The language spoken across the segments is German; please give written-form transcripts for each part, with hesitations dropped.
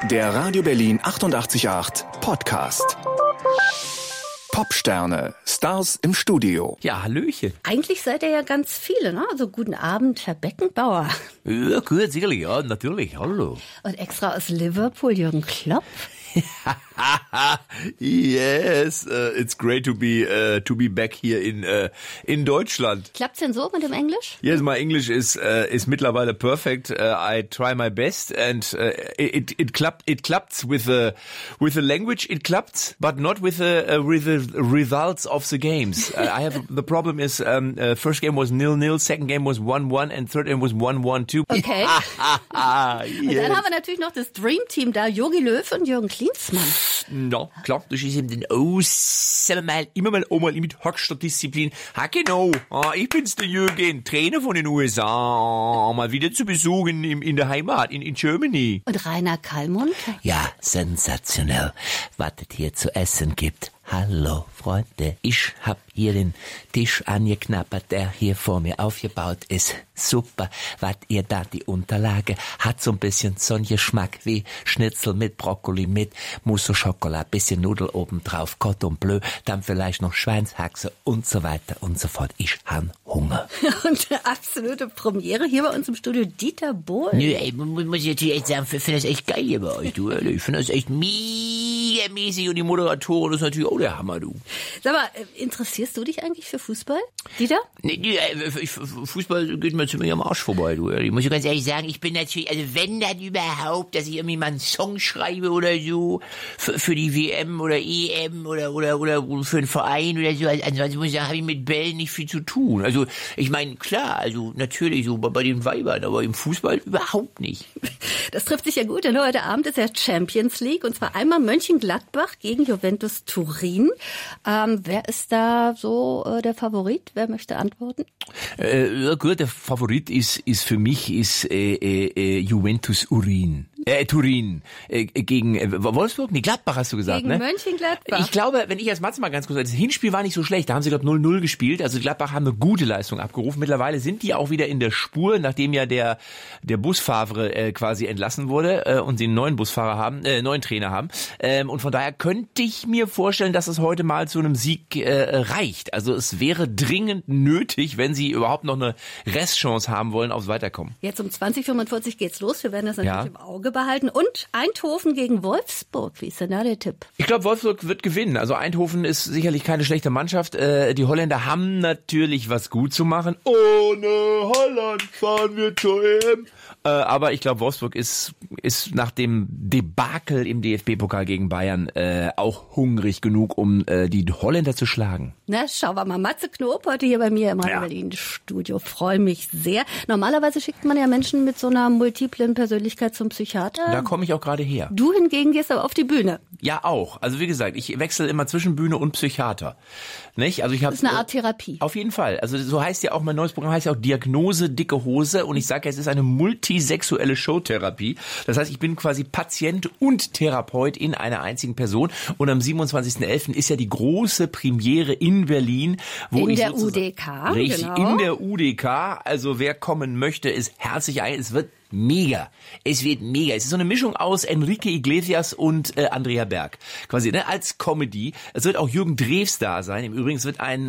Der Radio Berlin 88.8 Podcast. Popsterne, Stars im Studio. Ja, Hallöchen. Eigentlich seid ihr ja ganz viele, ne? Also guten Abend, Herr Beckenbauer. Ja, gut, sicherlich, ja, natürlich, hallo. Und extra aus Liverpool, Jürgen Klopp. Yes, it's great to be back here in Deutschland. Klappt's denn so mit dem Englisch? Yes, my English is mittlerweile perfect. I try my best and it claps with the language. It claps, but not with the results of the games. I have the problem is first game was 0-0, second game was 1-1 and third game was 1-1-2. Okay. Yes. Und dann haben wir natürlich noch das Dream Team da, Jogi Löw und Jürgen Klinsmann. Ja, klar, das ist eben den immer mal mit höchster Disziplin. Ha, genau, ich bin's, der Jürgen, Trainer von den USA, mal wieder zu besuchen in der Heimat, in Germany. Und Rainer Kallmund? Ja, sensationell, was es hier zu essen gibt. Hallo, Freunde. Ich hab hier den Tisch angeknabbert, der hier vor mir aufgebaut ist. Super, was ihr da, die Unterlage, hat so ein bisschen so einen Geschmack wie Schnitzel mit Brokkoli, mit Mousse au Chocolat, bisschen Nudel obendrauf, Cordon Bleu, dann vielleicht noch Schweinshaxe und so weiter und so fort. Ich hab Hunger. Und eine absolute Premiere hier bei uns im Studio, Dieter Bohlen. Nö, ey, muss ich natürlich echt sagen, ich finde das echt geil hier bei euch, du. Ich finde das echt megamäßig und die Moderatorin ist natürlich auch der Hammer, du. Sag mal, interessierst du dich eigentlich für Fußball, Dieter? Nee, Fußball geht mir ziemlich am Arsch vorbei, du. Ich muss ganz ehrlich sagen, ich bin natürlich, also wenn dann überhaupt, dass ich irgendwie mal einen Song schreibe oder so, für die WM oder EM oder für einen Verein oder so. Ansonsten muss ich sagen, habe ich mit Bällen nicht viel zu tun. Also, ich meine, klar, also natürlich so bei den Weibern, aber im Fußball überhaupt nicht. Das trifft sich ja gut, denn heute Abend ist ja Champions League und zwar einmal Mönchengladbach gegen Juventus Turin. Wer ist da so der Favorit? Wer möchte antworten? Ja gut, der Favorit ist für mich Juventus Turin gegen Wolfsburg? Nee, Gladbach hast du gesagt, gegen ne? Mönchengladbach. Ich glaube, wenn ich als Matze mal ganz kurz, das Hinspiel war nicht so schlecht, da haben sie glaube 0-0 gespielt, also Gladbach haben eine gute Leistung abgerufen. Mittlerweile sind die auch wieder in der Spur, nachdem ja der Busfahrer quasi entlassen wurde und sie einen neuen Busfahrer haben, neuen Trainer haben. Und von daher könnte ich mir vorstellen, dass es heute mal zu einem Sieg reicht. Also es wäre dringend nötig, wenn sie überhaupt noch eine Restchance haben wollen aufs Weiterkommen. Jetzt um 20:45 geht's los. Wir werden das natürlich im Auge behalten. Und Eindhoven gegen Wolfsburg. Wie ist denn da der Tipp? Ich glaube, Wolfsburg wird gewinnen. Also Eindhoven ist sicherlich keine schlechte Mannschaft. Die Holländer haben natürlich was gut zu machen. Ohne Holland fahren wir zur EM. Aber ich glaube, Wolfsburg ist nach dem Debakel im DFB-Pokal gegen Bayern auch hungrig genug, um die Holländer zu schlagen. Na, schauen wir mal. Matze Knob heute hier bei mir im Radio Berlin Studio. Freue mich sehr. Normalerweise schickt man ja Menschen mit so einer multiplen Persönlichkeit zum Psychiater. Da komme ich auch gerade her. Du hingegen gehst aber auf die Bühne. Ja, auch. Also wie gesagt, ich wechsle immer zwischen Bühne und Psychiater. Nicht? Also ich habe das ist eine Art Therapie. Auf jeden Fall. Also so heißt ja auch mein neues Programm, heißt ja auch Diagnose dicke Hose. Und ich sage ja, es ist eine multisexuelle Showtherapie. Das heißt, ich bin quasi Patient und Therapeut in einer einzigen Person. Und am 27.11. ist ja die große Premiere in Berlin. Wo in ich der UDK. Richtig, genau. In der UDK. Also wer kommen möchte, ist herzlich ein. Es wird mega. Es wird mega. Es ist so eine Mischung aus Enrique Iglesias und Andrea Berg. Quasi, ne, als Comedy. Es wird auch Jürgen Drews da sein. Im Übrigen, es wird ein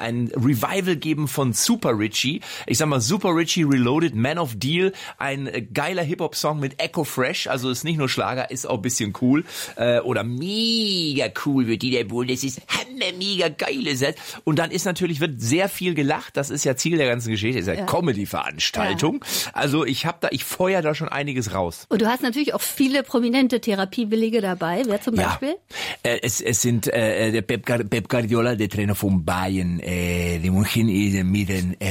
Revival geben von Super Richie. Ich sag mal, Super Richie Reloaded, Man of Deal. Ein geiler Hip-Hop-Song mit Echo Fresh. Also ist nicht nur Schlager, ist auch ein bisschen cool. Oder mega cool wird Dieter Bohlen. Das ist mega geile Set. Und dann wird sehr viel gelacht. Das ist ja Ziel der ganzen Geschichte. Das ist eine Comedy-Veranstaltung. Ja. Also ich feuer da schon einiges raus. Und du hast natürlich auch viele prominente Therapiewillige dabei. Wer zum Beispiel? Es sind der Pep Guardiola, der Trainer von Bayern, die München ist mit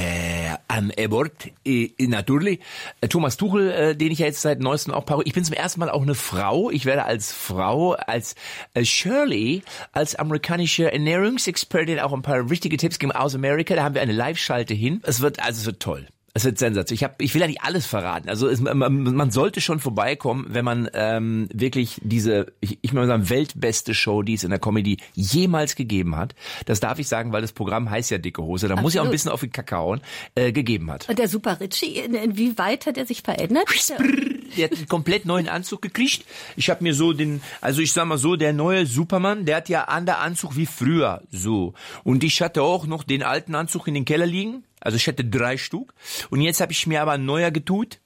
an Bord, natürlich. Thomas Tuchel, den ich ja jetzt seit neuestem auch parodiere. Ich bin zum ersten Mal auch eine Frau. Ich werde als Frau, als Shirley, als amerikanische Ernährungsexpertin auch ein paar wichtige Tipps geben aus Amerika. Da haben wir eine Live-Schalte hin. Es wird toll. Es wird sensationell. Ich will ja nicht alles verraten. Also man sollte schon vorbeikommen, wenn man wirklich diese, ich will mal sagen, weltbeste Show, die es in der Comedy jemals gegeben hat. Das darf ich sagen, weil das Programm heißt ja Dicke Hose. Da muss ich auch ein bisschen auf den Kakao gegeben hat. Und der Super Richie, inwieweit hat er sich verändert? der hat einen komplett neuen Anzug gekriegt. Ich habe mir so der neue Superman, der hat ja einen Anzug wie früher, so. Und ich hatte auch noch den alten Anzug in den Keller liegen. Also ich hatte 3 Stück. Und jetzt habe ich mir aber ein neuer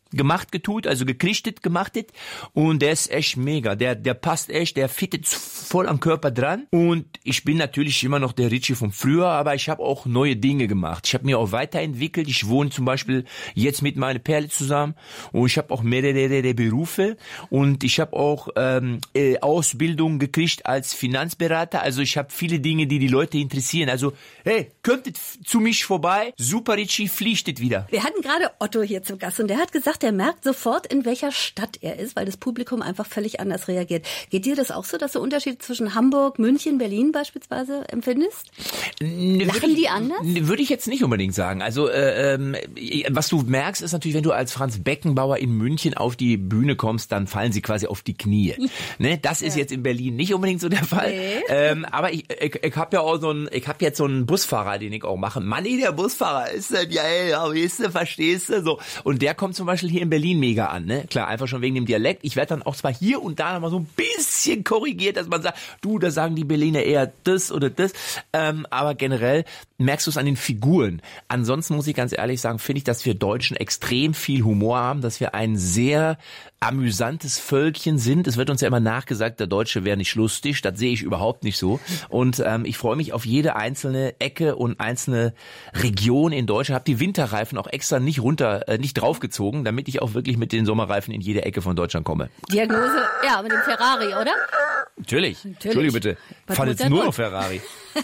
also gekrichtet, gemachtet. Und der ist echt mega. Der passt echt, der fittet voll am Körper dran. Und ich bin natürlich immer noch der Richie von früher, aber ich habe auch neue Dinge gemacht. Ich habe mir auch weiterentwickelt. Ich wohne zum Beispiel jetzt mit meiner Perle zusammen. Und ich habe auch mehrere Berufe. Und ich habe auch Ausbildung gekriegt als Finanzberater. Also ich habe viele Dinge, die Leute interessieren. Also, hey, könntet zu mich vorbei. Super Richie, pflichtet wieder. Wir hatten gerade Otto hier zu Gast und der hat gesagt, der merkt sofort, in welcher Stadt er ist, weil das Publikum einfach völlig anders reagiert. Geht dir das auch so, dass du Unterschiede zwischen Hamburg, München, Berlin beispielsweise empfindest? Lachen die anders? Würde ich jetzt nicht unbedingt sagen. Also was du merkst, ist natürlich, wenn du als Franz Beckenbauer in München auf die Bühne kommst, dann fallen sie quasi auf die Knie. Ne? Das ist jetzt in Berlin nicht unbedingt so der Fall. Nee. Aber ich habe ja auch so einen Busfahrer, den ich auch mache. Manni, der Busfahrer ist das geil, ja, weißt du, verstehst du? So. Und der kommt zum Beispiel hier in Berlin mega an, ne? Klar, einfach schon wegen dem Dialekt. Ich werde dann auch zwar hier und da mal so ein bisschen korrigiert, dass man sagt, da sagen die Berliner eher das oder das. Aber generell merkst du es an den Figuren. Ansonsten muss ich ganz ehrlich sagen, finde ich, dass wir Deutschen extrem viel Humor haben, dass wir ein sehr amüsantes Völkchen sind. Es wird uns ja immer nachgesagt, der Deutsche wäre nicht lustig. Das sehe ich überhaupt nicht so. Und ich freue mich auf jede einzelne Ecke und einzelne Region in Deutschland. Habe die Winterreifen auch extra nicht draufgezogen, damit ich auch wirklich mit den Sommerreifen in jede Ecke von Deutschland komme. Diagnose, ja, mit dem Ferrari, oder? Natürlich. Entschuldige bitte. Fahren jetzt nur noch Ferrari.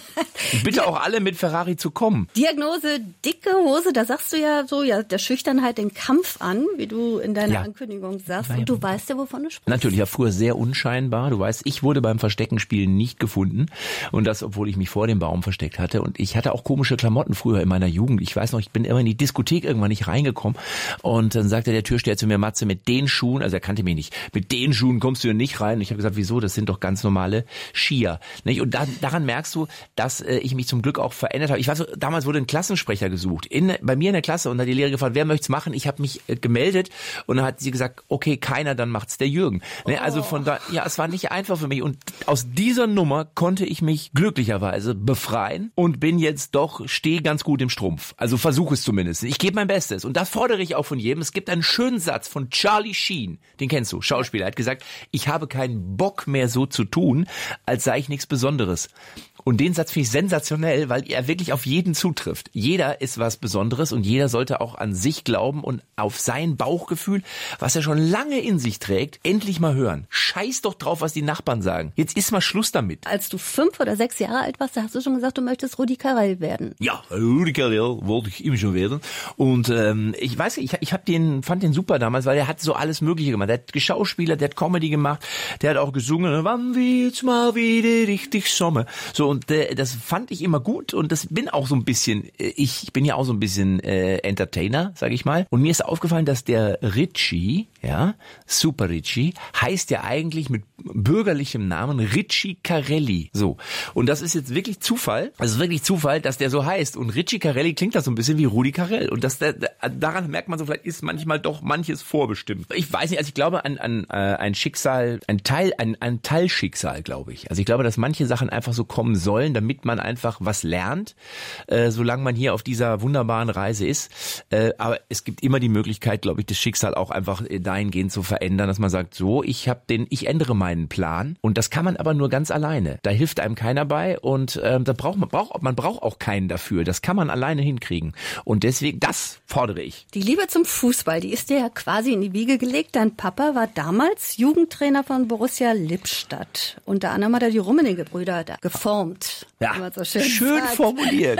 Und bitte auch alle mit Ferrari zu kommen. Diagnose dicke Hose, da sagst du ja so, ja, der Schüchternheit den Kampf an, wie du in deiner Ankündigung sagst. Und du weißt ja, wovon du sprichst. Natürlich, ja, früher sehr unscheinbar. Du weißt, ich wurde beim Versteckenspielen nicht gefunden. Und das, obwohl ich mich vor dem Baum versteckt hatte. Und ich hatte auch komische Klamotten früher in meiner Jugend. Ich weiß noch, ich bin immer in die Diskothek irgendwann nicht reingekommen. Und dann sagte der Türsteher zu mir, Matze, mit den Schuhen, also er kannte mich nicht, mit den Schuhen kommst du ja nicht rein. Und ich habe gesagt, wieso? Das sind doch ganz normale Skier. Nicht? Und daran merkst du, dass ich mich zum Glück auch verändert habe. Ich weiß, damals wurde ein Klassensprecher gesucht. Bei mir in der Klasse und hat die Lehrerin gefragt, wer möchte es machen? Ich habe mich gemeldet und dann hat sie gesagt, okay, keiner, dann macht's der Jürgen. Ne, also von da, ja, es war nicht einfach für mich und aus dieser Nummer konnte ich mich glücklicherweise befreien und stehe ganz gut im Strumpf. Also versuche es zumindest. Ich gebe mein Bestes und das fordere ich auch von jedem. Es gibt einen schönen Satz von Charlie Sheen, den kennst du, Schauspieler, er hat gesagt, ich habe keinen Bock mehr so zu tun, als sei ich nichts Besonderes. Und den Satz finde ich sensationell, weil er wirklich auf jeden zutrifft. Jeder ist was Besonderes und jeder sollte auch an sich glauben und auf sein Bauchgefühl, was er schon lange in sich trägt, endlich mal hören. Scheiß doch drauf, was die Nachbarn sagen. Jetzt ist mal Schluss damit. Als du 5 oder 6 Jahre alt warst, da hast du schon gesagt, du möchtest Rudi Carrell werden. Ja, Rudi Carrell wollte ich immer schon werden. Und ich weiß nicht, ich fand den super damals, weil er hat so alles Mögliche gemacht. Der hat geschauspielert, der hat Comedy gemacht, der hat auch gesungen, wann wird's mal wieder richtig Sommer. So, und das fand ich immer gut und das bin auch so ein bisschen, ich bin ja auch so ein bisschen Entertainer, sag ich mal. Und mir ist aufgefallen, dass der Richie, ja, Super Richie, heißt ja eigentlich mit bürgerlichem Namen Richie Carelli. So. Und das ist jetzt wirklich Zufall. Also wirklich Zufall, dass der so heißt. Und Richie Carelli klingt das so ein bisschen wie Rudi Carrell. Und daran merkt man so, vielleicht ist manchmal doch manches vorbestimmt. Ich weiß nicht, also ich glaube an ein Schicksal, ein Teilschicksal, glaube ich. Also ich glaube, dass manche Sachen einfach so kommen sollen, damit man einfach was lernt, solange man hier auf dieser wunderbaren Reise ist. Aber es gibt immer die Möglichkeit, glaube ich, das Schicksal auch einfach dahingehend zu verändern, dass man sagt, so, ich ändere meinen Plan. Und das kann man aber nur ganz alleine. Da hilft einem keiner bei und man braucht auch keinen dafür. Das kann man alleine hinkriegen. Und deswegen, das fordere ich. Die Liebe zum Fußball, die ist dir ja quasi in die Wiege gelegt. Dein Papa war damals Jugendtrainer von Borussia Lippstadt. Unter anderem hat er die Rummenigge-Brüder da geformt. Ja, so schön formuliert.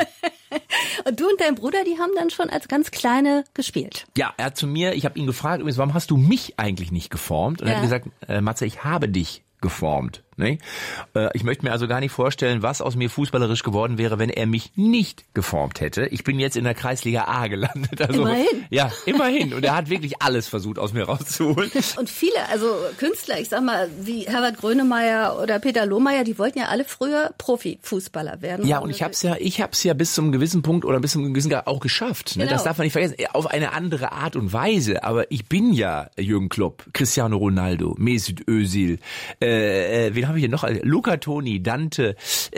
Und du und dein Bruder, die haben dann schon als ganz Kleine gespielt. Ja, er hat zu mir, ich habe ihn gefragt, warum hast du mich eigentlich nicht geformt? Und er hat gesagt, Matze, ich habe dich geformt. Ne? Ich möchte mir also gar nicht vorstellen, was aus mir fußballerisch geworden wäre, wenn er mich nicht geformt hätte. Ich bin jetzt in der Kreisliga A gelandet. Also, immerhin. Ja, immerhin. Und er hat wirklich alles versucht, aus mir rauszuholen. Und viele, also Künstler, ich sag mal, wie Herbert Grönemeyer oder Peter Lohmeier, die wollten ja alle früher Profifußballer werden. Ja, und ich hab's ja bis zum gewissen Punkt oder bis zum gewissen Grad auch geschafft. Ne? Genau. Das darf man nicht vergessen. Auf eine andere Art und Weise. Aber ich bin ja Jürgen Klopp, Cristiano Ronaldo, Mesut Özil, wen habe ich hier noch? Luca Toni, Dante,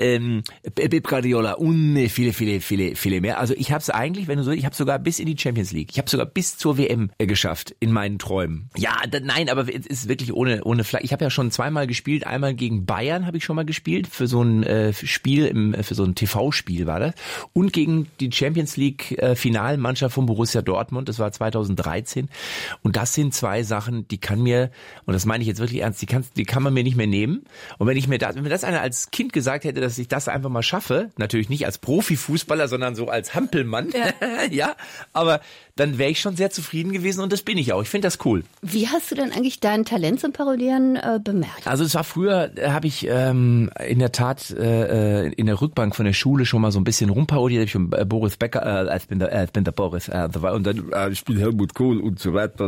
Pep Guardiola und viele mehr. Also ich habe es eigentlich, wenn du so, ich habe sogar bis in die Champions League, ich habe sogar bis zur WM geschafft in meinen Träumen. Ja, nein, aber es ist wirklich ohne Flagge. Ich habe ja schon zweimal gespielt, einmal gegen Bayern habe ich schon mal gespielt für so ein Spiel für so ein TV-Spiel war das und gegen die Champions League Finalmannschaft von Borussia Dortmund. Das war 2013 und das sind zwei Sachen, die kann mir, und das meine ich jetzt wirklich ernst, die kann man mir nicht mehr nehmen. Und wenn mir das einer als Kind gesagt hätte, dass ich das einfach mal schaffe, natürlich nicht als Profifußballer, sondern so als Hampelmann, ja, aber dann wäre ich schon sehr zufrieden gewesen und das bin ich auch. Ich finde das cool. Wie hast du denn eigentlich dein Talent zum Parodieren bemerkt? Also es war früher, habe ich in der Tat in der Rückbank von der Schule schon mal so ein bisschen rumparodiert. Ich bin Boris Becker, ich bin der Boris, und dann ich bin Helmut Kohl und so weiter.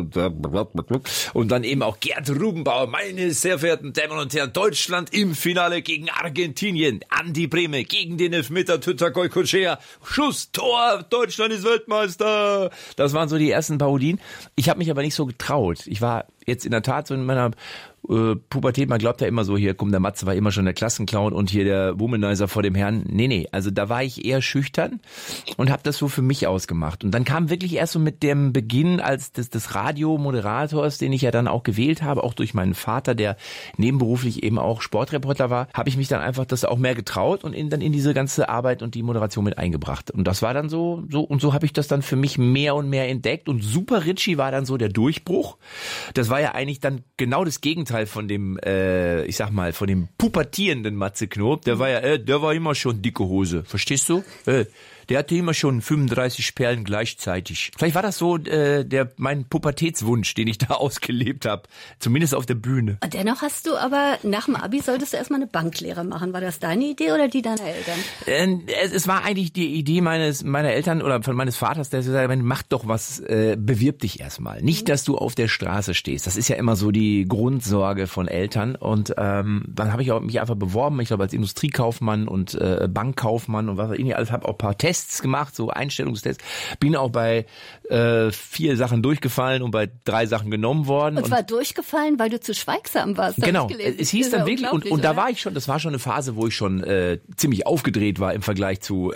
Und dann eben auch Gerd Rubenbauer, meine sehr verehrten Damen und Herren, Deutschland im Finale gegen Argentinien. Andi Brehme gegen den Elfmeter Tütter Goycochea. Schuss, Tor, Deutschland ist Weltmeister. Das waren so die ersten Parodien. Ich habe mich aber nicht so getraut. Ich war jetzt in der Tat so in meiner Pubertät, man glaubt ja immer so, hier, komm, der Matze war immer schon der Klassenclown und hier der Womanizer vor dem Herrn. Nee, also da war ich eher schüchtern und habe das so für mich ausgemacht. Und dann kam wirklich erst so mit dem Beginn als des Radiomoderators, den ich ja dann auch gewählt habe, auch durch meinen Vater, der nebenberuflich eben auch Sportreporter war, habe ich mich dann einfach das auch mehr getraut und dann in diese ganze Arbeit und die Moderation mit eingebracht. Und das war dann so habe ich das dann für mich mehr und mehr entdeckt. Und Super Ritchie war dann so der Durchbruch. Das war ja eigentlich dann genau das Gegenteil von dem, ich sag mal, von dem pubertierenden Matze Knob. Der war immer schon dicke Hose. Verstehst du? Der hatte immer schon 35 Perlen gleichzeitig. Vielleicht war das so mein Pubertätswunsch, den ich da ausgelebt habe. Zumindest auf der Bühne. Und dennoch hast du aber nach dem Abi solltest du erstmal eine Banklehre machen. War das deine Idee oder die deiner Eltern? Es war eigentlich die Idee meiner Eltern oder von meines Vaters, der gesagt hat, mach doch was, bewirb dich erstmal. Nicht, dass du auf der Straße stehst. Das ist ja immer so die Grundsorge von Eltern. Und dann habe ich mich einfach beworben. Ich glaube als Industriekaufmann und Bankkaufmann und was ich nicht alles, habe auch ein paar Tests gemacht, so Einstellungstests. Bin auch bei 4 Sachen durchgefallen und bei 3 Sachen genommen worden. Und zwar durchgefallen, weil du zu schweigsam warst. Genau, es hieß dann wirklich, und da war ich schon, das war schon eine Phase, wo ich schon ziemlich aufgedreht war im Vergleich zu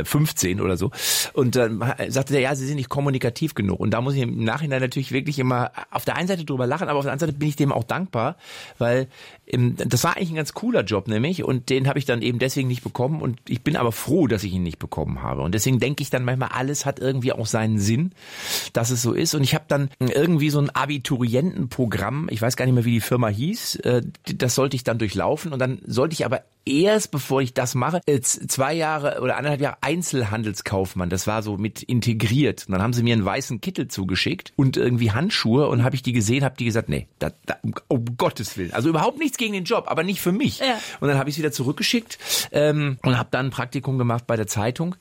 15 oder so. Und dann sagte der, ja, sie sind nicht kommunikativ genug. Und da muss ich im Nachhinein natürlich wirklich immer auf der einen Seite drüber lachen, aber auf der anderen Seite bin ich dem auch dankbar, weil das war eigentlich ein ganz cooler Job nämlich und den habe ich dann eben deswegen nicht bekommen und ich bin aber froh, dass ich ihn nicht bekommen habe. Und deswegen denke ich dann manchmal, alles hat irgendwie auch seinen Sinn, dass es so ist. Und ich habe dann irgendwie so ein Abiturientenprogramm, ich weiß gar nicht mehr, wie die Firma hieß, das sollte ich dann durchlaufen und dann sollte ich aber erst, bevor ich das mache, 2 Jahre oder 1,5 Jahre Einzelhandelskaufmann, das war so mit integriert. Und dann haben sie mir einen weißen Kittel zugeschickt und irgendwie Handschuhe und habe ich die gesehen, habe die gesagt, nee, um Gottes Willen. Also überhaupt nichts gegen den Job, aber nicht für mich. Ja. Und dann habe ich es wieder zurückgeschickt und habe dann ein Praktikum gemacht bei der Zeitung.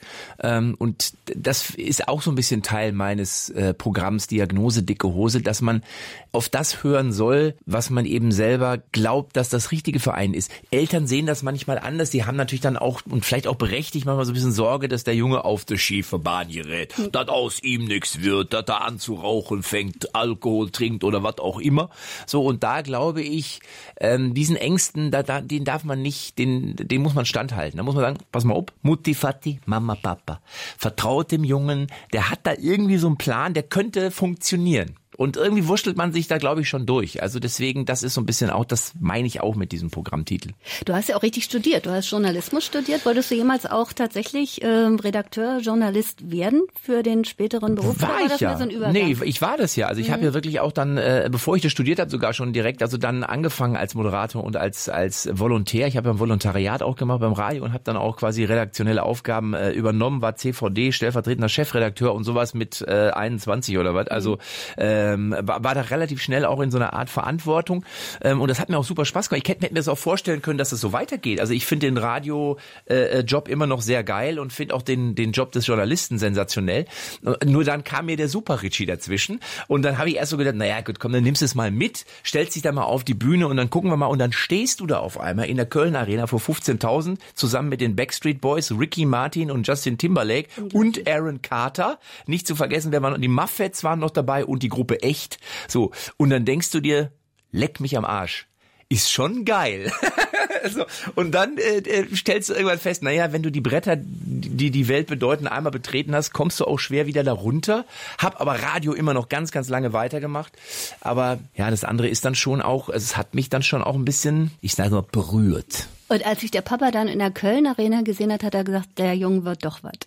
Und das ist auch so ein bisschen Teil meines Programms Diagnose Dicke Hose, dass man auf das hören soll, was man eben selber glaubt, dass das Richtige für einen ist. Eltern sehen das manchmal anders. Die haben natürlich dann auch, und vielleicht auch berechtigt, manchmal so ein bisschen Sorge, dass der Junge auf die schiefe Bahn gerät, dass aus ihm nichts wird, dass er an zu rauchen fängt, Alkohol trinkt oder was auch immer. So, und da glaube ich, diesen Ängsten, den darf man nicht, den muss man standhalten. Da muss man sagen, pass mal auf, Mutti, Vati, Mama, Papa. Vertraut dem Jungen, der hat da irgendwie so einen Plan, der könnte funktionieren. Und irgendwie wurschtelt man sich da, glaube ich, schon durch. Also deswegen, das ist so ein bisschen auch, das meine ich auch mit diesem Programmtitel. Du hast ja auch richtig studiert. Du hast Journalismus studiert. Wolltest du jemals auch tatsächlich Redakteur, Journalist werden für den späteren Beruf? War ich ja. So ein Übergang? Nee, ich war das ja. Also ich habe ja wirklich auch dann, bevor ich das studiert habe, sogar schon direkt, also dann angefangen als Moderator und als Volontär. Ich habe ja ein Volontariat auch gemacht beim Radio und habe dann auch quasi redaktionelle Aufgaben übernommen, war CVD, stellvertretender Chefredakteur und sowas mit 21 oder was. Also war da relativ schnell auch in so einer Art Verantwortung. Und das hat mir auch super Spaß gemacht. Ich hätte mir das auch vorstellen können, dass es so weitergeht. Also ich finde den Radio-Job immer noch sehr geil und finde auch den Job des Journalisten sensationell. Nur dann kam mir der Super Richie dazwischen. Und dann habe ich erst so gedacht, naja gut, komm, dann nimmst du es mal mit, stellst dich da mal auf die Bühne und dann gucken wir mal. Und dann stehst du da auf einmal in der Köln Arena vor 15.000 zusammen mit den Backstreet Boys, Ricky Martin und Justin Timberlake und Aaron Carter. Nicht zu vergessen, die Muffets waren noch dabei und die Gruppe Echt. So. Und dann denkst du dir, leck mich am Arsch. Ist schon geil. So. Und dann stellst du irgendwann fest, naja, wenn du die Bretter, die die Welt bedeuten, einmal betreten hast, kommst du auch schwer wieder da runter. Hab aber Radio immer noch ganz, ganz lange weitergemacht. Aber ja, das andere ist dann schon auch, es hat mich dann schon auch ein bisschen, ich sage mal, berührt. Und als sich der Papa dann in der Köln Arena gesehen hat, hat er gesagt, der Junge wird doch was.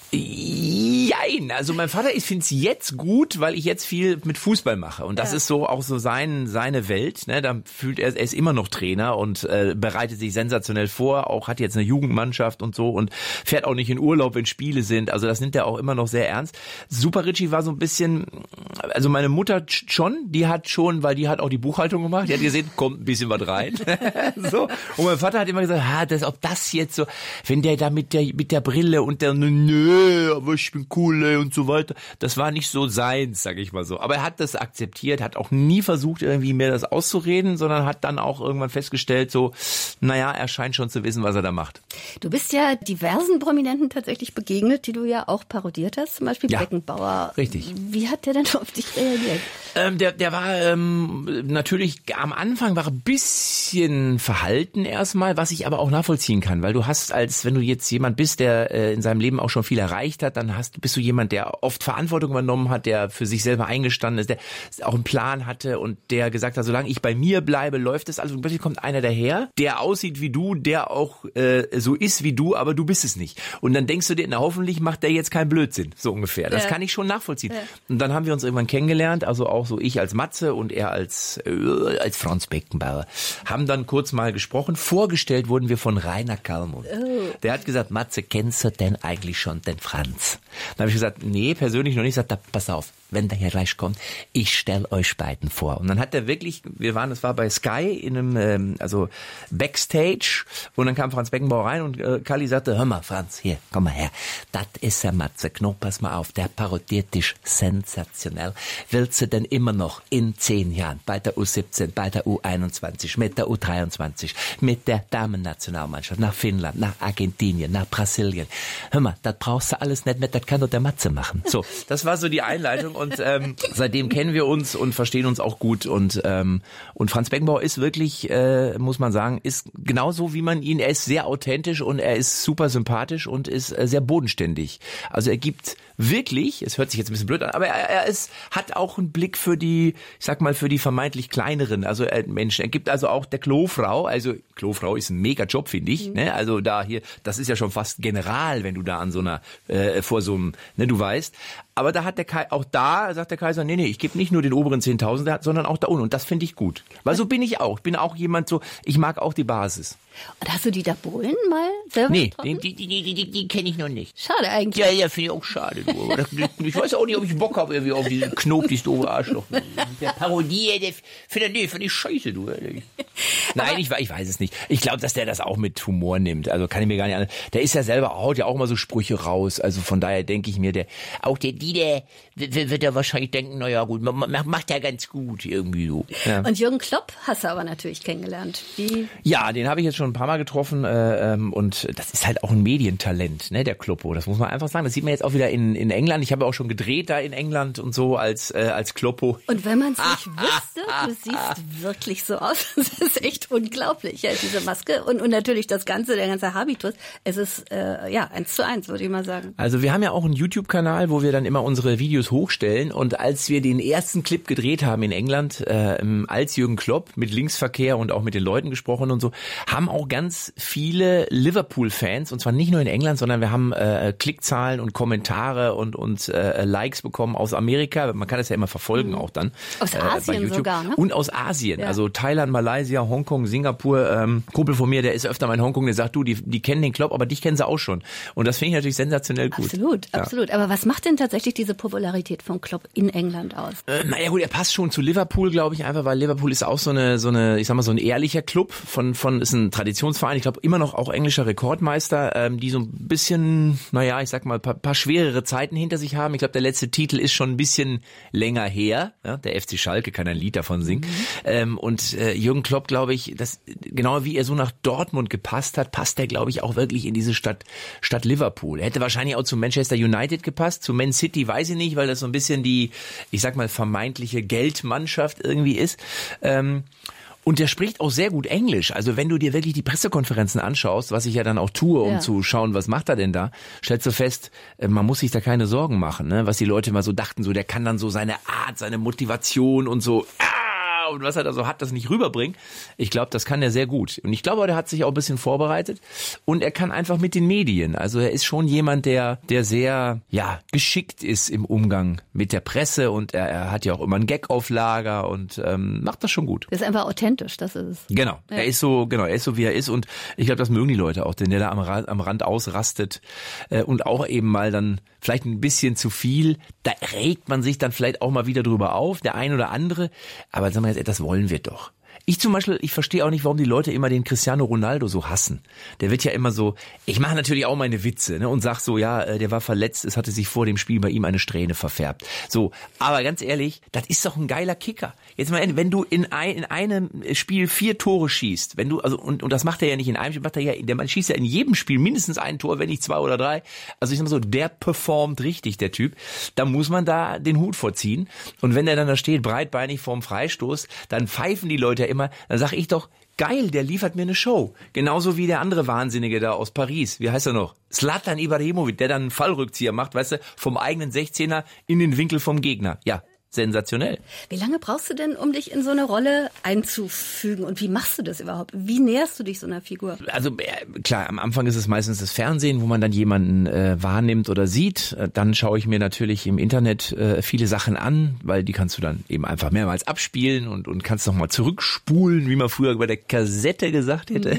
Jein, also mein Vater, ich finde es jetzt gut, weil ich jetzt viel mit Fußball mache und das ist so auch so seine Welt, ne? Da fühlt er ist immer noch Trainer und bereitet sich sensationell vor, auch hat jetzt eine Jugendmannschaft und so und fährt auch nicht in Urlaub, wenn Spiele sind, also das nimmt er auch immer noch sehr ernst. Super Richie war so ein bisschen, also meine Mutter schon, weil die hat auch die Buchhaltung gemacht, die hat gesehen, kommt ein bisschen was rein. So. Und mein Vater hat immer gesagt, ob das jetzt so, wenn der da mit der Brille und der nö, aber ich bin cool und so weiter, das war nicht so seins, sag ich mal so. Aber er hat das akzeptiert, hat auch nie versucht, irgendwie mir das auszureden, sondern hat dann auch irgendwann festgestellt, so, naja, er scheint schon zu wissen, was er da macht. Du bist ja diversen Prominenten tatsächlich begegnet, die du ja auch parodiert hast, zum Beispiel Beckenbauer. Richtig. Wie hat der denn auf dich reagiert? Der war natürlich, am Anfang war er ein bisschen verhalten erstmal, was ich aber auch nachvollziehen kann, weil du hast, wenn du jetzt jemand bist, der in seinem Leben auch schon viel erreicht hat, dann bist du jemand, der oft Verantwortung übernommen hat, der für sich selber eingestanden ist, der auch einen Plan hatte und der gesagt hat, solange ich bei mir bleibe, läuft es. Also plötzlich kommt einer daher, der aussieht wie du, der auch so ist wie du, aber du bist es nicht. Und dann denkst du dir, na hoffentlich macht der jetzt keinen Blödsinn, so ungefähr. Das kann ich schon nachvollziehen. Ja. Und dann haben wir uns irgendwann kennengelernt, also auch so ich als Matze und er als Franz Beckenbauer, haben dann kurz mal gesprochen. Vorgestellt wurden wir von Rainer Kallmund. Der hat gesagt, Matze, kennst du denn eigentlich schon den Franz? Dann habe ich gesagt, nee, persönlich noch nicht. Ich sagte, pass auf, wenn der hier gleich kommt, ich stelle euch beiden vor. Und dann hat er wirklich, das war bei Sky in einem, also Backstage, und dann kam Franz Beckenbauer rein und Kalli sagte, hör mal, Franz, hier, komm mal her, das ist der Matze Knob, pass mal auf, der parodiert dich sensationell. Willst du denn immer noch in 10 Jahren bei der U17, bei der U21, mit der U23, mit der Damen-Nationalmannschaft nach Finnland, nach Argentinien, nach Brasilien? Hör mal, das brauchst du alles nicht mehr, das kann doch der Matze machen. So, das war so die Einleitung. Und seitdem kennen wir uns und verstehen uns auch gut. Und Franz Beckenbauer ist wirklich, muss man sagen, ist genauso wie man ihn, er ist sehr authentisch und er ist super sympathisch und ist sehr bodenständig. Also er gibt wirklich, es hört sich jetzt ein bisschen blöd an, aber er hat auch einen Blick für die, ich sag mal, für die vermeintlich kleineren, also Menschen. Er gibt also auch der Klofrau, also Klofrau ist ein mega Job, finde ich. Ne? Also da hier, das ist ja schon fast General, wenn du da an so einer, vor so einem, ne, du weißt. Aber da hat sagt der Kaiser, nee, ich gebe nicht nur den oberen 10.000, sondern auch da unten. Und das finde ich gut. Weil so bin ich auch. Ich bin auch jemand so, ich mag auch die Basis. Und hast du Dieter Bohlen mal selber getroffen? Die kenne ich noch nicht. Schade eigentlich. Ja, finde ich auch schade. Du. Ich weiß auch nicht, ob ich Bock habe irgendwie auf diesen Knob, dieses doofe Arschloch. Der Parodie, finde ich scheiße, du. Nein, ich weiß es nicht. Ich glaube, dass der das auch mit Humor nimmt. Also kann ich mir gar nicht an. Der ist ja selber, haut ja auch mal so Sprüche raus. Also von daher denke ich mir, der wird ja wahrscheinlich denken, naja gut, macht ja ganz gut irgendwie so. Ja. Und Jürgen Klopp hast du aber natürlich kennengelernt. Ja, den habe ich jetzt schon ein paar Mal getroffen und das ist halt auch ein Medientalent, ne, der Kloppo. Das muss man einfach sagen. Das sieht man jetzt auch wieder in England. Ich habe auch schon gedreht da in England und so als Kloppo. Und wenn man es nicht wüsste, du siehst wirklich so aus. Das ist echt unglaublich, ja, diese Maske und natürlich der ganze Habitus. Es ist 1:1, würde ich mal sagen. Also wir haben ja auch einen YouTube-Kanal, wo wir dann immer unsere Videos hochstellen. Und als wir den ersten Clip gedreht haben in England, als Jürgen Klopp mit Linksverkehr und auch mit den Leuten gesprochen und so, haben auch ganz viele Liverpool-Fans, und zwar nicht nur in England, sondern wir haben Klickzahlen und Kommentare und Likes bekommen aus Amerika. Man kann das ja immer verfolgen auch dann. Aus Asien bei YouTube. Sogar, ne? Und aus Asien, also Thailand, Malaysia, Malaysia, Hongkong, Singapur. Kumpel von mir, der ist öfter mal in Hongkong, der sagt, du, die kennen den Klopp, aber dich kennen sie auch schon. Und das finde ich natürlich sensationell gut. Absolut. Aber was macht denn tatsächlich diese Popularität von Klopp in England aus? Naja gut, er passt schon zu Liverpool, glaube ich, einfach, weil Liverpool ist auch so eine, ich sag mal, so ein ehrlicher Club ist ein Traditionsverein, ich glaube immer noch auch englischer Rekordmeister, die so ein bisschen, naja, ich sag mal, paar schwerere Zeiten hinter sich haben. Ich glaube, der letzte Titel ist schon ein bisschen länger her. Ja, der FC Schalke kann ein Lied davon singen. Und Jürgen Klopp, glaube ich, genau wie er so nach Dortmund gepasst hat, passt er, glaube ich, auch wirklich in diese Stadt Liverpool. Er hätte wahrscheinlich auch zu Manchester United gepasst, zu Man City weiß ich nicht, weil das so ein bisschen die, ich sag mal, vermeintliche Geldmannschaft irgendwie ist. Und der spricht auch sehr gut Englisch. Also wenn du dir wirklich die Pressekonferenzen anschaust, was ich ja dann auch tue, um zu schauen, was macht er denn da, stellst du fest, man muss sich da keine Sorgen machen, ne? Was die Leute immer so dachten, so der kann dann so seine Art, seine Motivation und so, und was er da so hat, das nicht rüberbringen. Ich glaube, das kann er sehr gut. Und ich glaube, der hat sich auch ein bisschen vorbereitet und er kann einfach mit den Medien. Also er ist schon jemand, der sehr, geschickt ist im Umgang mit der Presse und er hat ja auch immer einen Gag auf Lager und macht das schon gut. Er ist einfach authentisch, das ist es. Genau. Ja. Er ist so, wie er ist und ich glaube, das mögen die Leute auch, denn der da am Rand ausrastet und auch eben mal dann vielleicht ein bisschen zu viel. Da regt man sich dann vielleicht auch mal wieder drüber auf, der ein oder andere. Aber sagen wir jetzt, das wollen wir doch. Ich zum Beispiel, ich verstehe auch nicht, warum die Leute immer den Cristiano Ronaldo so hassen. Der wird ja immer so, ich mache natürlich auch meine Witze, ne, und sag so, der war verletzt, es hatte sich vor dem Spiel bei ihm eine Strähne verfärbt. So, aber ganz ehrlich, das ist doch ein geiler Kicker. Jetzt mal, wenn du in einem Spiel 4 Tore schießt, wenn du, also, und das macht er ja nicht in einem Spiel, der Mann schießt ja in jedem Spiel mindestens ein Tor, wenn nicht 2 oder 3. Also ich sag mal so, der performt richtig, der Typ. Da muss man da den Hut vorziehen. Und wenn der dann da steht, breitbeinig vorm Freistoß, dann pfeifen die Leute immer, dann sag ich doch, geil, der liefert mir eine Show. Genauso wie der andere Wahnsinnige da aus Paris. Wie heißt er noch? Zlatan Ibrahimovic, der dann einen Fallrückzieher macht, weißt du, vom eigenen 16er in den Winkel vom Gegner. Ja, sensationell. Wie lange brauchst du denn, um dich in so eine Rolle einzufügen? Und wie machst du das überhaupt? Wie näherst du dich so einer Figur? Also klar, am Anfang ist es meistens das Fernsehen, wo man dann jemanden wahrnimmt oder sieht. Dann schaue ich mir natürlich im Internet viele Sachen an, weil die kannst du dann eben einfach mehrmals abspielen und kannst nochmal zurückspulen, wie man früher bei der Kassette gesagt hätte.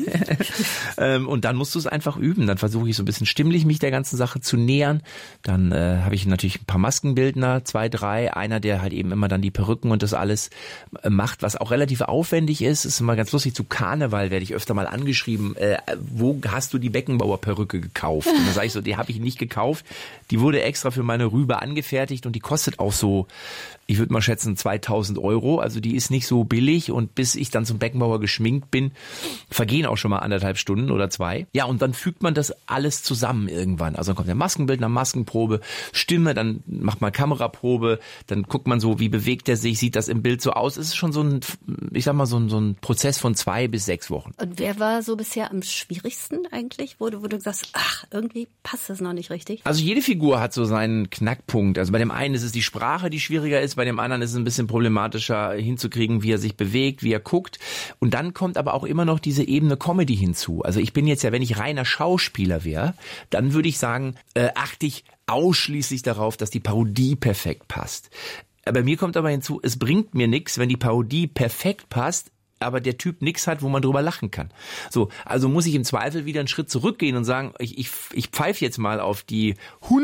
Und dann musst du es einfach üben. Dann versuche ich so ein bisschen stimmlich mich der ganzen Sache zu nähern. Dann habe ich natürlich ein paar Maskenbildner, 2, 3. Einer, der halt eben immer dann die Perücken und das alles macht, was auch relativ aufwendig ist. Ist immer ganz lustig, zu Karneval werde ich öfter mal angeschrieben, wo hast du die Beckenbauer-Perücke gekauft? Und dann sage ich so, die habe ich nicht gekauft. Die wurde extra für meine Rübe angefertigt und die kostet auch so, ich würde mal schätzen, 2.000 €. Also die ist nicht so billig und bis ich dann zum Beckenbauer geschminkt bin, vergehen auch schon mal 1,5 Stunden oder 2. Ja, und dann fügt man das alles zusammen irgendwann. Also dann kommt der Maskenbildner, Maskenprobe, Stimme, dann macht man Kameraprobe, dann guckt man so, wie bewegt er sich, sieht das im Bild so aus. Es ist schon so ein, ich sag mal, so ein Prozess von 2 bis 6 Wochen. Und wer war so bisher am schwierigsten eigentlich, wo du sagst, irgendwie passt das noch nicht richtig? Also jede Figur hat so seinen Knackpunkt. Also bei dem einen ist es die Sprache, die schwieriger ist, bei dem anderen ist es ein bisschen problematischer hinzukriegen, wie er sich bewegt, wie er guckt. Und dann kommt aber auch immer noch diese Ebene Comedy hinzu. Also ich bin jetzt ja, wenn ich reiner Schauspieler wäre, dann würde ich sagen, achte ich ausschließlich darauf, dass die Parodie perfekt passt. Bei mir kommt aber hinzu, es bringt mir nichts, wenn die Parodie perfekt passt, aber der Typ nichts hat, wo man drüber lachen kann. So, also muss ich im Zweifel wieder einen Schritt zurückgehen und sagen, ich pfeife jetzt mal auf die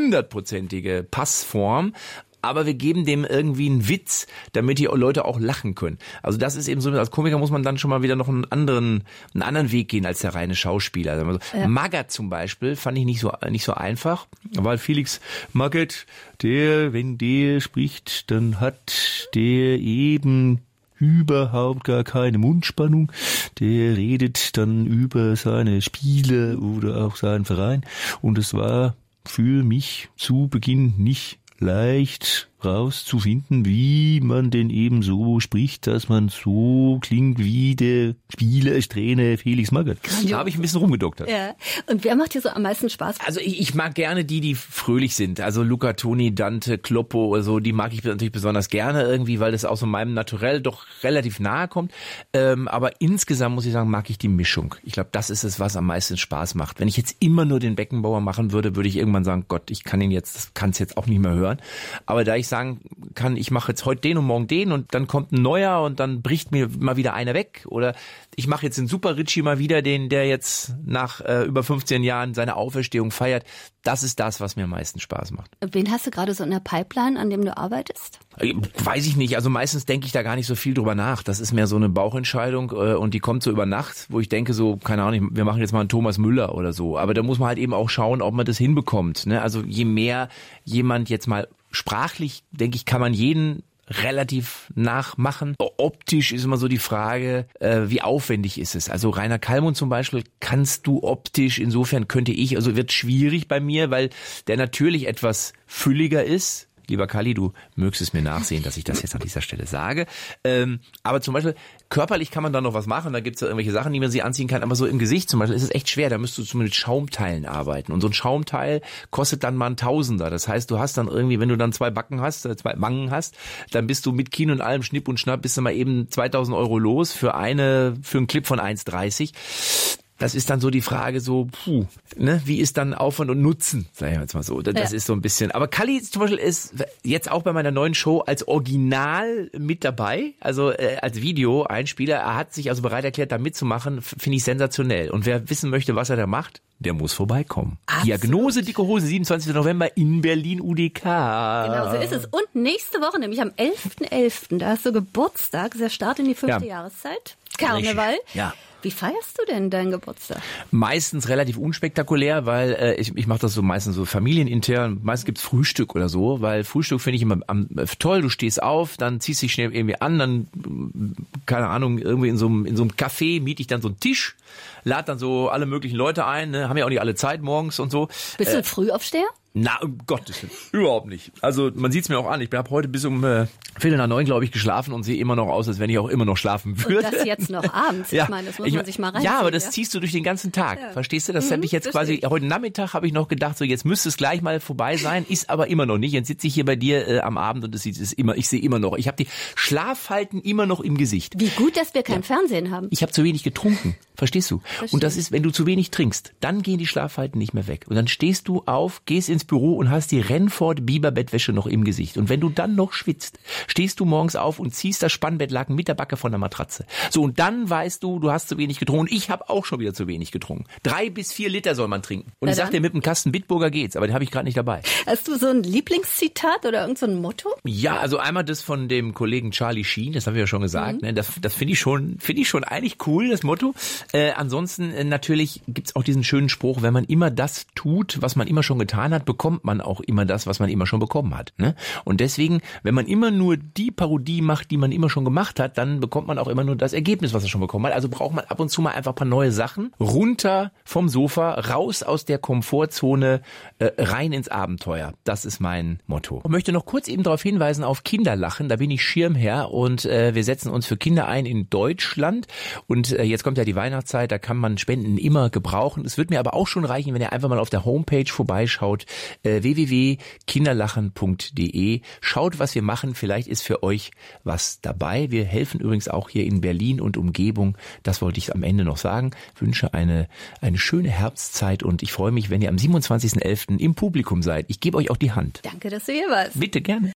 100%ige Passform, aber wir geben dem irgendwie einen Witz, damit die Leute auch lachen können. Also das ist eben so, als Komiker muss man dann schon mal wieder noch einen anderen Weg gehen als der reine Schauspieler. Also ja. Magath zum Beispiel fand ich nicht so einfach, weil Felix Magath, wenn der spricht, dann hat der eben überhaupt gar keine Mundspannung. Der redet dann über seine Spiele oder auch seinen Verein. Und es war für mich zu Beginn nicht leicht rauszufinden, wie man denn eben so spricht, dass man so klingt wie der Trainer Felix Magath. Da habe ich ein bisschen rumgedoktert. Ja. Und wer macht dir so am meisten Spaß? Also ich mag gerne die fröhlich sind. Also Luca Toni, Dante, Kloppo oder so, die mag ich natürlich besonders gerne irgendwie, weil das auch so meinem Naturell doch relativ nahe kommt. Aber insgesamt muss ich sagen, mag ich die Mischung. Ich glaube, das ist es, was am meisten Spaß macht. Wenn ich jetzt immer nur den Beckenbauer machen würde, würde ich irgendwann sagen, Gott, ich kann es jetzt auch nicht mehr hören. Aber da ich sagen kann, ich mache jetzt heute den und morgen den und dann kommt ein neuer und dann bricht mir mal wieder einer weg. Oder ich mache jetzt den Super Ritchie mal wieder, der jetzt nach über 15 Jahren seine Auferstehung feiert. Das ist das, was mir am meisten Spaß macht. Wen hast du gerade so in der Pipeline, an dem du arbeitest? Weiß ich nicht. Also meistens denke ich da gar nicht so viel drüber nach. Das ist mehr so eine Bauchentscheidung und die kommt so über Nacht, wo ich denke so, keine Ahnung, wir machen jetzt mal einen Thomas Müller oder so. Aber da muss man halt eben auch schauen, ob man das hinbekommt. Ne? Also je mehr jemand jetzt mal sprachlich, denke ich, kann man jeden relativ nachmachen. Optisch ist immer so die Frage, wie aufwendig ist es? Also Rainer Kallmund zum Beispiel kannst du optisch, insofern könnte ich, also wird schwierig bei mir, weil der natürlich etwas fülliger ist. Lieber Kalli, du mögst es mir nachsehen, dass ich das jetzt an dieser Stelle sage. Aber zum Beispiel körperlich kann man da noch was machen. Da gibt es ja irgendwelche Sachen, die man sich anziehen kann. Aber so im Gesicht zum Beispiel ist es echt schwer. Da müsstest du mit Schaumteilen arbeiten. Und so ein Schaumteil kostet dann mal ein Tausender. Das heißt, du hast dann irgendwie, wenn du dann zwei Wangen hast, dann bist du mit Kinn und allem Schnipp und Schnapp, bist du mal eben 2.000 Euro los für einen Clip von 1,30. Das ist dann so die Frage so, wie ist dann Aufwand und Nutzen, sag ich jetzt mal so. Das ist so ein bisschen. Aber Kalli zum Beispiel ist jetzt auch bei meiner neuen Show als Original mit dabei, also als Video-Einspieler. Er hat sich also bereit erklärt, da mitzumachen, finde ich sensationell. Und wer wissen möchte, was er da macht, der muss vorbeikommen. Absolut. Diagnose Dicke Hose, 27. November in Berlin UDK. Genau, so ist es. Und nächste Woche, nämlich am 11.11., da hast du Geburtstag, ist der Start in die 5. Jahreszeit. Karneval. Ja. Wie feierst du denn deinen Geburtstag? Meistens relativ unspektakulär, weil ich mache das so meistens so familienintern. Meistens gibt's Frühstück oder so, weil Frühstück finde ich immer toll. Du stehst auf, dann ziehst dich schnell irgendwie an, dann, keine Ahnung, irgendwie in so einem Café miete ich dann so einen Tisch, lade dann so alle möglichen Leute ein, ne? Haben ja auch nicht alle Zeit morgens und so. Bist du ein Frühaufsteher? Na, um Gottes Willen, überhaupt nicht. Also man sieht's mir auch an. Ich habe heute bis um 8:45, glaube ich, geschlafen und sehe immer noch aus, als wenn ich auch immer noch schlafen würde. Und das jetzt noch abends. Ja. Ich meine, das muss man sich mal reinziehen. Ja, aber das ziehst du durch den ganzen Tag. Ja. Verstehst du? Das hätte ich jetzt quasi, heute Nachmittag habe ich noch gedacht, so jetzt müsste es gleich mal vorbei sein, ist aber immer noch nicht. Jetzt sitze ich hier bei dir am Abend und ich sehe immer noch. Ich habe die Schlafhalten immer noch im Gesicht. Wie gut, dass wir kein Fernsehen haben. Ich habe zu wenig getrunken. Verstehst du? Und das ist, wenn du zu wenig trinkst, dann gehen die Schlafhalten nicht mehr weg. Und dann stehst du auf, gehst ins Büro und hast die Rennford-Biber-Bettwäsche noch im Gesicht. Und wenn du dann noch schwitzt, stehst du morgens auf und ziehst das Spannbettlaken mit der Backe von der Matratze. So, und dann weißt du, du hast zu wenig getrunken. Und ich habe auch schon wieder zu wenig getrunken. 3 bis 4 Liter soll man trinken. Und ich sag dir, mit dem Kasten Bitburger geht's, aber den habe ich gerade nicht dabei. Hast du so ein Lieblingszitat oder irgend so ein Motto? Ja, also einmal das von dem Kollegen Charlie Sheen, das haben wir ja schon gesagt. Ne? Das finde ich schon eigentlich cool, das Motto. Ansonsten natürlich gibt's auch diesen schönen Spruch, wenn man immer das tut, was man immer schon getan hat, bekommt man auch immer das, was man immer schon bekommen hat. Ne? Und deswegen, wenn man immer nur die Parodie macht, die man immer schon gemacht hat, dann bekommt man auch immer nur das Ergebnis, was er schon bekommen hat. Also braucht man ab und zu mal einfach ein paar neue Sachen. Runter vom Sofa, raus aus der Komfortzone, rein ins Abenteuer. Das ist mein Motto. Ich möchte noch kurz eben darauf hinweisen auf Kinderlachen. Da bin ich Schirmherr und wir setzen uns für Kinder ein in Deutschland. Und jetzt kommt ja die Weihnachtszeit, da kann man Spenden immer gebrauchen. Es wird mir aber auch schon reichen, wenn ihr einfach mal auf der Homepage vorbeischaut, www.kinderlachen.de. Schaut, was wir machen. Vielleicht ist für euch was dabei. Wir helfen übrigens auch hier in Berlin und Umgebung. Das wollte ich am Ende noch sagen. Ich wünsche eine schöne Herbstzeit und ich freue mich, wenn ihr am 27.11. im Publikum seid. Ich gebe euch auch die Hand. Danke, dass du hier warst. Bitte, gerne.